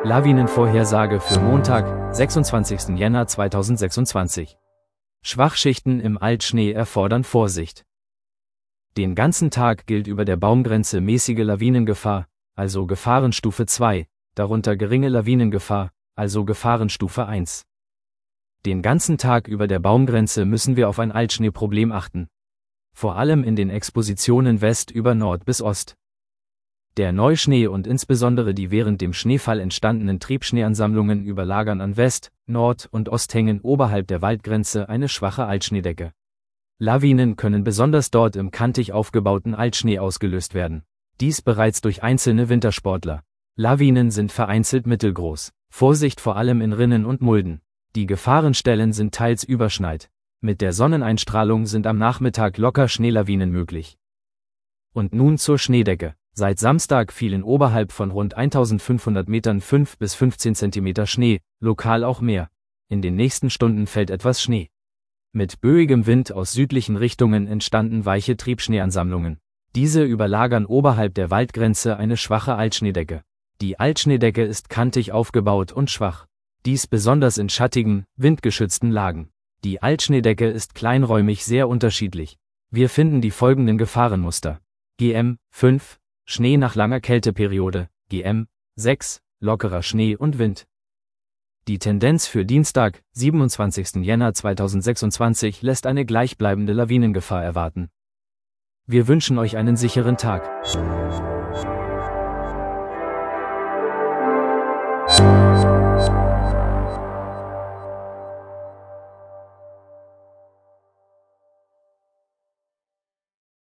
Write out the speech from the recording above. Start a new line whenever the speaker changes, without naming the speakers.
Lawinenvorhersage für Montag, 26. Jänner 2026. Schwachschichten im Altschnee erfordern Vorsicht. Den ganzen Tag gilt über der Baumgrenze mäßige Lawinengefahr, also Gefahrenstufe 2, darunter geringe Lawinengefahr, also Gefahrenstufe 1. Den ganzen Tag über der Baumgrenze müssen wir auf ein Altschneeproblem achten. Vor allem in den Expositionen West über Nord bis Ost. Der Neuschnee und insbesondere die während dem Schneefall entstandenen Triebschneeansammlungen überlagern an West-, Nord- und Osthängen oberhalb der Waldgrenze eine schwache Altschneedecke. Lawinen können besonders dort im kantig aufgebauten Altschnee ausgelöst werden. Dies bereits durch einzelne Wintersportler. Lawinen sind vereinzelt mittelgroß. Vorsicht vor allem in Rinnen und Mulden. Die Gefahrenstellen sind teils überschneit. Mit der Sonneneinstrahlung sind am Nachmittag locker Schneelawinen möglich. Und nun zur Schneedecke. Seit Samstag fielen oberhalb von rund 1500 Metern 5 bis 15 Zentimeter Schnee, lokal auch mehr. In den nächsten Stunden fällt etwas Schnee. Mit böigem Wind aus südlichen Richtungen entstanden weiche Triebschneeansammlungen. Diese überlagern oberhalb der Waldgrenze eine schwache Altschneedecke. Die Altschneedecke ist kantig aufgebaut und schwach. Dies besonders in schattigen, windgeschützten Lagen. Die Altschneedecke ist kleinräumig sehr unterschiedlich. Wir finden die folgenden Gefahrenmuster. GM 5 Schnee nach langer Kälteperiode, GM 6 lockerer Schnee und Wind. Die Tendenz für Dienstag, 27. Jänner 2026 lässt eine gleichbleibende Lawinengefahr erwarten. Wir wünschen euch einen sicheren Tag.